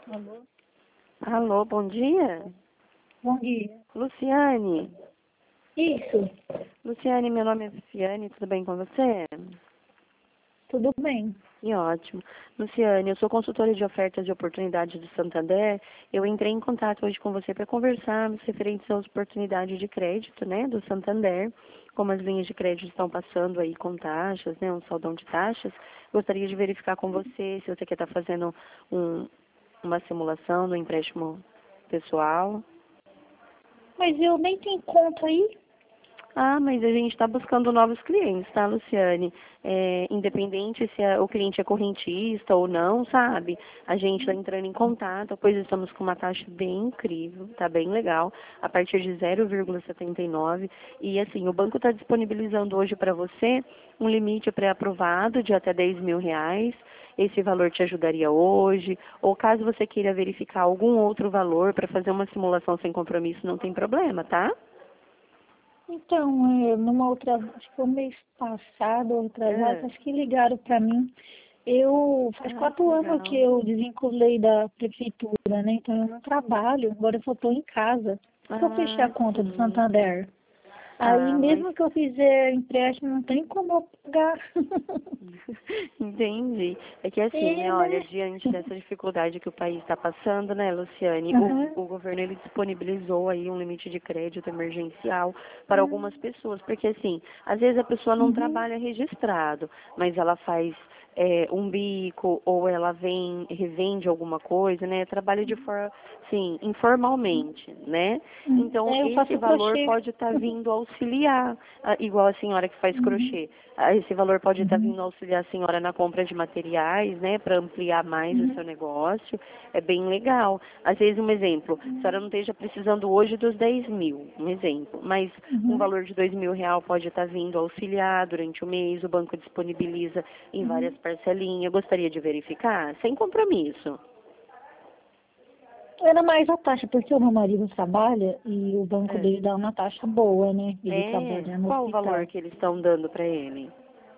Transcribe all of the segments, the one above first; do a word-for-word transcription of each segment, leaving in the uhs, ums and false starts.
Alô? Alô, bom dia. Bom dia. Luciane. Isso, Luciane, meu nome é Luciane, tudo bem com você? tudo bem. E ótimo. Luciane, eu sou consultora de ofertas e oportunidades do Santander. Eu entrei em contato hoje com você para conversarmos referentes às oportunidades de crédito, né, do Santander, como as linhas de crédito estão passando aí com taxas, né, um saldão de taxas. Gostaria de verificar com você se você quer estar fazendo um, uma simulação do empréstimo pessoal. Mas eu nem tenho conta aí. Ah, mas a gente está buscando novos clientes, tá, Luciane? É, independente se a- o cliente é correntista ou não, sabe? A gente está entrando em contato, pois estamos com uma taxa bem incrível, tá bem legal, a partir de zero vírgula setenta e nove. E assim, o banco está disponibilizando hoje para você um limite pré-aprovado de até dez mil reais. Esse valor te ajudaria hoje, ou caso você queira verificar algum outro valor para fazer uma simulação sem compromisso, não tem problema, tá? Então, é, numa outra, acho que foi um mês passado, outras Ah, acho que ligaram para mim. Eu, faz ah, que quatro anos que legal. eu desvinculei da prefeitura, né? Então eu não trabalho, agora eu só estou em casa. Se eu fechar a Ah, conta do sim. Santander, aí Ah, mas mesmo que eu fizer empréstimo, não tem como eu pagar. entendi. É que assim, É, né, olha, né? diante dessa dificuldade que o país está passando, né, Luciane, o, Aham. o governo ele disponibilizou aí um limite de crédito emergencial para algumas Hum, pessoas, porque assim, às vezes a pessoa não uhum, trabalha registrado, mas ela faz é, um bico ou ela vem revende alguma coisa, né, trabalha de forma, assim, informalmente, né? hum. Então É, eu esse faço valor crochê. pode estar vindo auxiliar, ah, igual a senhora que faz Uhum, crochê. Ah, esse valor pode estar uhum, vindo auxiliar a senhora na compra de materiais, né, para ampliar mais o uhum. seu negócio. É bem legal. Às vezes, um exemplo, a senhora não esteja precisando hoje dos dez mil, um exemplo, mas um Uhum, valor de dois mil real pode estar vindo auxiliar durante o mês, o banco disponibiliza em várias uhum. parcelinhas. Gostaria de verificar? Sem compromisso. Era mais a taxa, porque o meu marido trabalha e o banco É. dele dá uma taxa boa, né? Ele É. trabalha no Qual o valor hospital. que eles estão dando para ele?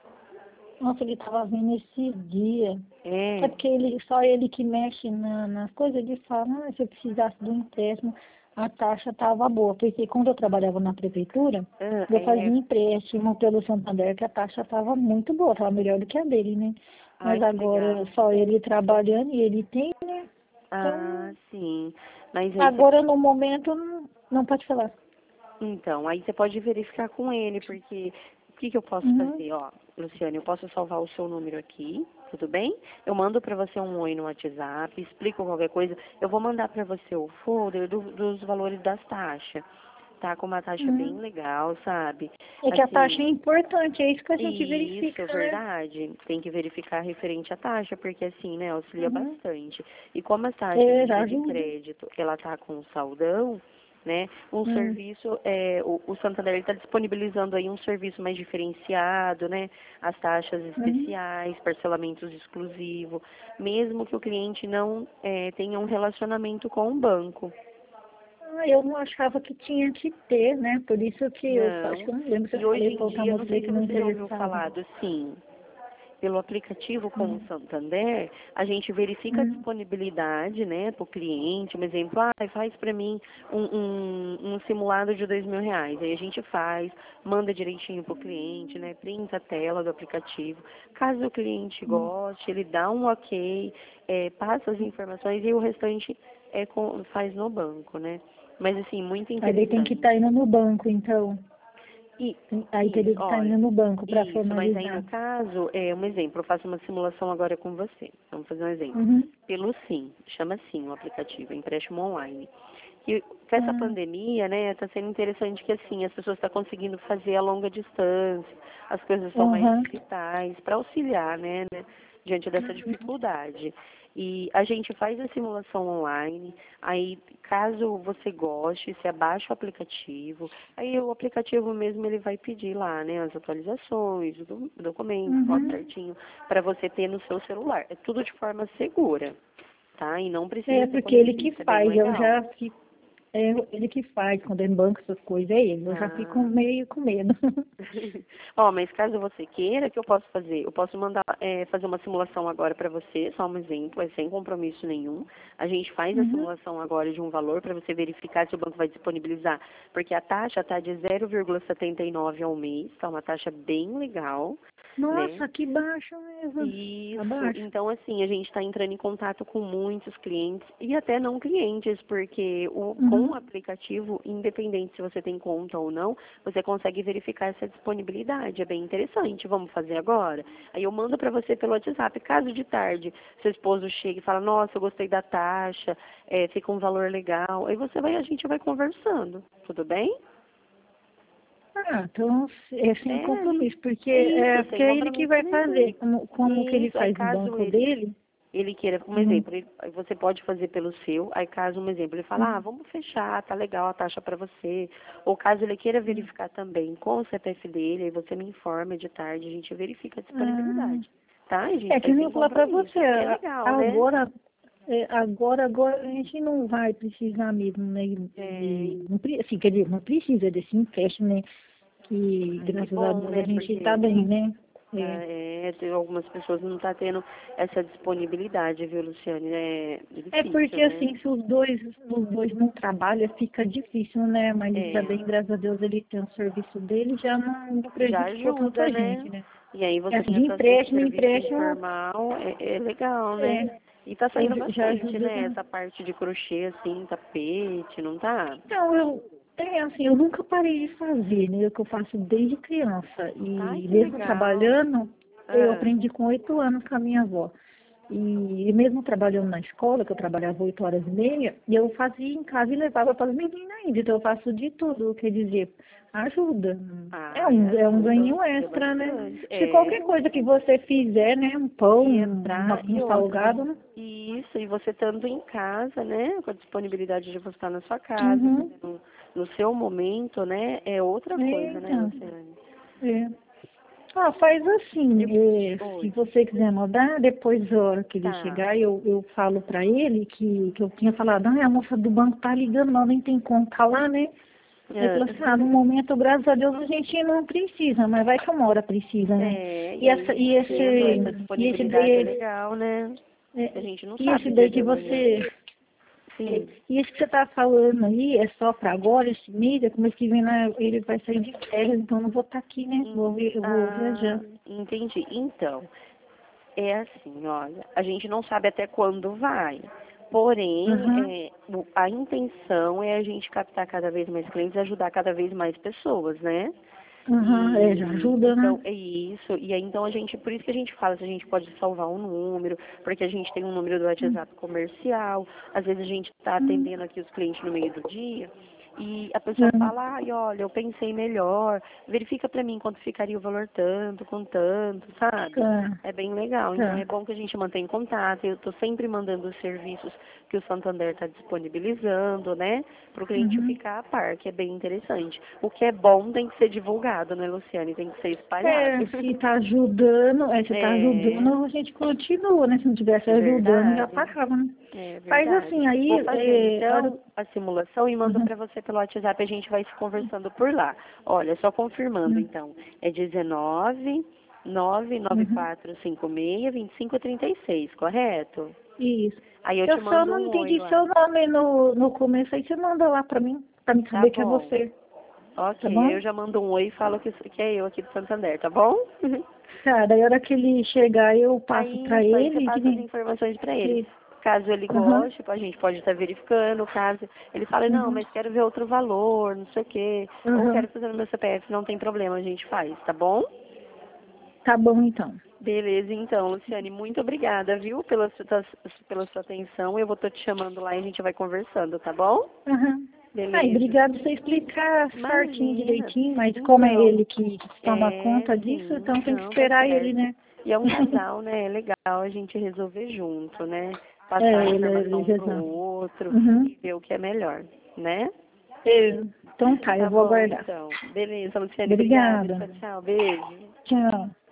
Nossa, ele estava vendo esse dia. É É. porque ele, só ele que mexe na, nas coisas, ele fala, ah, se eu precisasse de um empréstimo, a taxa estava boa. Porque quando eu trabalhava na prefeitura, Ah, eu fazia é. empréstimo pelo Santander, que a taxa estava muito boa, estava melhor do que a dele, né? Mas Ai, que agora legal. só ele trabalhando e ele tem, né? Ah, Então, sim. Mas aí você agora no momento não, não pode falar. Então, aí você pode verificar com ele, porque o que, que eu posso Uhum, fazer? Ó, Luciane, eu posso salvar o seu número aqui, tudo bem? Eu mando para você um oi no WhatsApp, explico qualquer coisa. Eu vou mandar para você o folder do- dos valores das taxas. Tá com uma taxa bem uhum. legal, sabe? É que a taxa é Assim, importante, é isso que a gente isso, verifica, né? verdade. Tem que verificar referente à taxa, porque assim, né, auxilia Uhum. bastante. E como as taxas É, de já linha de ajuda. crédito, ela tá com saldão, né, um Hum, serviço, é, o, o Santander está disponibilizando aí um serviço mais diferenciado, né, as taxas uhum. especiais, parcelamentos exclusivos, mesmo que o cliente não é, tenha um relacionamento com o banco. Ah, eu não achava que tinha que ter, né? Por isso que eu acho Não. que eu não lembro se eu E hoje falei em para outra dia, não moça sei aí se que não você já ouviu interessava. falar do Sim. Pelo aplicativo com o Hum, Santander, a gente verifica a hum, disponibilidade, né, para o cliente. Um exemplo, ah, faz para mim um, um, um simulado de dois mil reais. Aí a gente faz, manda direitinho para o cliente, né, printa a tela do aplicativo. Caso o cliente hum. goste, ele dá um ok, é, passa as informações e o restante é com, faz no banco, né. Mas assim, muito Aí daí tem que interessante. estar indo no banco, então. E Tem- Aí teria isso, que estar olha, indo no banco para isso, mas aí no formalizar. caso, é um exemplo, eu faço uma simulação agora com você. Vamos fazer um exemplo. Uhum. Pelo Sim, chama Sim o aplicativo, é empréstimo online. E com essa Ah, pandemia, né, está sendo interessante que assim, as pessoas estão conseguindo fazer a longa distância, as coisas são mais aham. digitais, para auxiliar, né, né, diante dessa Uhum. dificuldade. E a gente faz a simulação online, aí caso você goste, você abaixa o aplicativo, aí o aplicativo mesmo ele vai pedir lá, né, as atualizações, o do- documento, foto Uhum. certinho, para você ter no seu celular. É tudo de forma segura, tá? E não precisa É ser porque ele que correntista, é bem faz, eu legal. já fiz. é ele que faz, quando é em banco, essas coisas, é ele. Eu já Ah. fico meio com medo. Ó, mas caso você queira, o que eu posso fazer? Eu posso mandar é, fazer uma simulação agora para você, só um exemplo, é sem compromisso nenhum. A gente faz a Uhum. simulação agora de um valor para você verificar se o banco vai disponibilizar, porque a taxa está de zero vírgula setenta e nove ao mês, tá uma taxa bem legal, né? Nossa, que baixo mesmo. Tá Isso, baixo. então assim, a gente está entrando em contato com muitos clientes e até não clientes, porque o, com Uhum. o aplicativo, independente se você tem conta ou não, você consegue verificar essa disponibilidade, é bem interessante, vamos fazer agora? Aí eu mando para você pelo WhatsApp, caso de tarde, seu esposo chega e fala, nossa, eu gostei da taxa, é, fica um valor legal, aí você vai, a gente vai conversando, tudo bem? Ah, então é sem É, compromisso, porque é, isso, porque sem é ele que compromisso vai nenhum. fazer, como, como que ele Isso, aí faz no caso banco ele dele. ele queira, um Hum, exemplo, ele- você pode fazer pelo seu, aí caso um exemplo, ele fala, ah, hum, vamos fechar, tá legal a taxa para você, ou caso ele queira hum. verificar também com o C P F dele, aí você me informa de tarde, a gente verifica a Ah, disponibilidade, tá? E a gente é que faz nem sem eu falar pra compromisso, você, é bem a- legal, né? agora, é, agora, agora a gente não vai precisar mesmo, né, É, de, não, pre- assim, quer dizer, não precisa desse empréstimo, né, que ai, que graças a bom, Deus a né? gente tá Porque bem, né. ah, É, é, tem algumas pessoas não tá tendo essa disponibilidade, viu, Luciane? É é difícil, porque né? assim, se os dois, os dois não trabalham, fica difícil, né, mas ainda É, bem, graças a Deus, ele tem o serviço dele, já não já prejudicou tanto ajuda, a né? gente, né. E aí É, você de quer fazer esse empréstimo, serviço empréstimo, informal, é, é legal, né? é, E tá eu saindo já bastante, ajuda. né? Essa parte de crochê, assim, tapete, não tá? Então, eu, é, assim, eu nunca parei de fazer, né? O que eu faço desde criança. Ai, E que mesmo legal. trabalhando, eu Ah, aprendi com oito anos com a minha avó. E, e mesmo trabalhando na escola, que eu trabalhava oito horas e meia, eu fazia em casa e levava para as meninas ainda. Então eu faço de tudo, quer dizer, ajuda. É ai, um, é um ajuda, ganho ajuda extra, né? bastante. Se qualquer É, coisa que você fizer, né? Um pão, e uma, entrar, um e outra, você, salgado, né? isso, e você estando em casa, né? Com a disponibilidade de você estar na sua casa, Uhum. fazendo no seu momento, né? É outra coisa, né, Eita, Luciane? é. Ah, faz assim, Eu, eh, se oi, você quiser mandar, depois da hora que ele tá. chegar, eu, eu falo pra ele que, que eu tinha falado, ah, a moça do banco tá ligando, mas nem tem conta lá, né? Ele falou assim, ah, no momento, graças a Deus, a gente não precisa, mas vai que uma hora precisa, né? É, e E, essa, aí, e tendo essa esse, e esse disponibilidade é daí, legal, né? A é, gente não e sabe esse o dia daí de que amanhã. você, é, Sim. e esse que você tá falando aí, é só pra agora, esse mês, é como mês que vem, né, ele vai sair de férias, então eu não vou estar aqui, né? Em- Vou, vi- eu vou Ah, viajar. entendi. Então, é assim, olha, a gente não sabe até quando vai. Porém, Aham. é, o- a intenção é a gente captar cada vez mais clientes e ajudar cada vez mais pessoas, né? Aham, é, já E ajuda, né? então é isso. E aí então a gente, por isso que a gente fala, se a gente pode salvar um número, porque a gente tem um número do Hum, WhatsApp comercial, às vezes a gente está hum, atendendo aqui os clientes no meio do dia. E a pessoa hum, fala, ai, olha, eu pensei melhor, verifica pra mim quanto ficaria o valor tanto, com tanto, sabe? tá, É bem legal. Então é tá. bom que a gente mantém contato. Eu estou sempre mandando os serviços que o Santander está disponibilizando, né? Para o cliente Uhum. ficar a par, que é bem interessante. O que é bom tem que ser divulgado, né, Luciane? Tem que ser espalhado. É, se tá ajudando, é, se tá É, ajudando, a gente continua, né? Se não tivesse é ajudando, já verdade. parava, né? É Faz verdade. assim, aí, Vou fazer é, a hora... então a simulação e mando Uhum. para você pelo WhatsApp, a gente vai se conversando por lá. Olha, só confirmando Uhum. então, é dezenove, nove nove Uhum. quatro cinco seis, vinte e cinco trinta e seis, correto? Isso. Aí eu te Eu só mando não um oi entendi lá. seu nome no, no começo, aí você manda lá pra mim, pra mim Tá saber que é bom. você, Ok, tá aí bom? eu já mando um oi e falo que, que é eu aqui do Santander, tá bom? Tá, daí a hora que ele chegar, eu passo Aí pra isso, aí você ele, que passa as nem... informações para ele. Que... Caso ele Aham. goste, a gente pode estar verificando, caso ele fale, não, Uhum. mas quero ver outro valor, não sei o quê, ou Aham. quero fazer no meu C P F, não tem problema, a gente faz, tá bom? Tá bom, então. Beleza, então, Luciane, muito obrigada, viu, pela sua, pela sua atenção. Eu vou estar te chamando lá e a gente vai conversando, tá bom? Aham. Aí, Beleza. obrigado por você explicar certinho, Imagina. direitinho, mas como é Então, ele que toma é, conta disso, sim, então tem que não, tá esperar ele, certo. né? E é um casal, né? É legal a gente resolver junto, né? Passar É, a ele, ele informação pro resolve. outro Uhum. e ver o que é melhor, né? É, então tá, eu Tá vou bom, aguardar. então. Beleza, Luciane, obrigada. Obrigada. Tchau, tchau. Beijo. Tchau.